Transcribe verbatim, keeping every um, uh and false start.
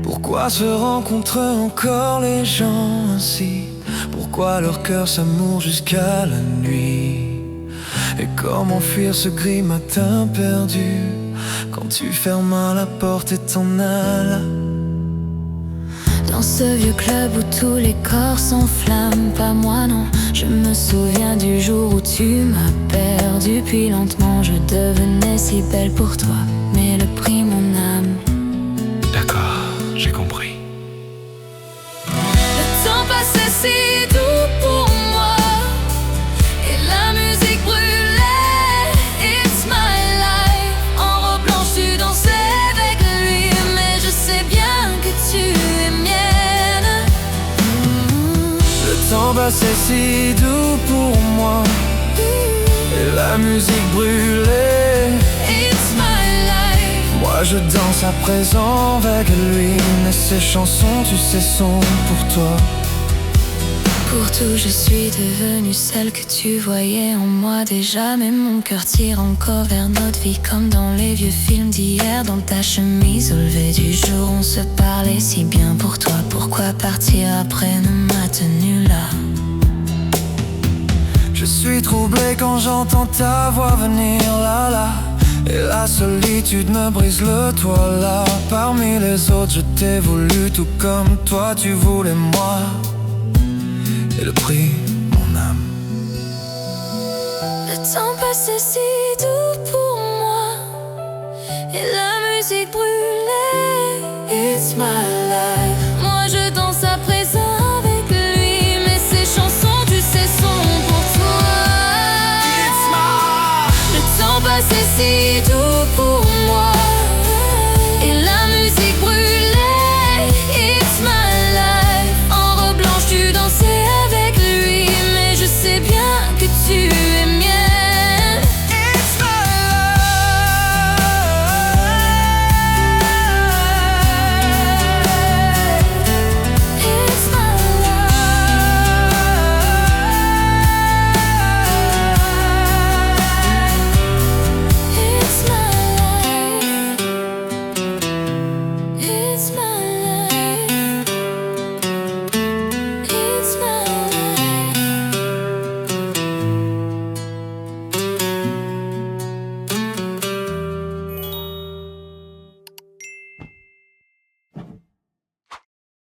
Pourquoi se rencontrent encore les gens ainsi? Pourquoi leur cœur s'amoure jusqu'à la nuit? Et comment fuir ce gris matin perdu quand tu fermes la porte et t'en alles? Dans ce vieux club où tous les corps s'enflamment, pas moi non. Je me souviens du jour où tu m'as perdu, puis lentement je devenais si belle pour toi. Mais le prix, mon âme. D'accord, j'ai compris. Le temps passait si doux pour moi, et la musique brûlait. It's my life. En robe blanche tu dansais avec lui, mais je sais bien que tu es mienne. Le temps passait si doux pour moi, et la musique brûlait. It's my life. Moi je danse à présent avec lui, mais ces chansons tu sais sont pour toi. Pour tout je suis devenue celle que tu voyais en moi déjà. Mais mon cœur tire encore vers notre vie comme dans les vieux films d'hier. Dans ta chemise au lever du jour on se parlait si bien pour toi. Pourquoi partir après ne m'a tenu là? Je suis troublé quand j'entends ta voix venir là là, et la solitude me brise le toit là. Parmi les autres je t'ai voulu tout comme toi tu voulais moi. Et le prix, mon âme. Le temps passait si doux pour moi, et la musique brûlait.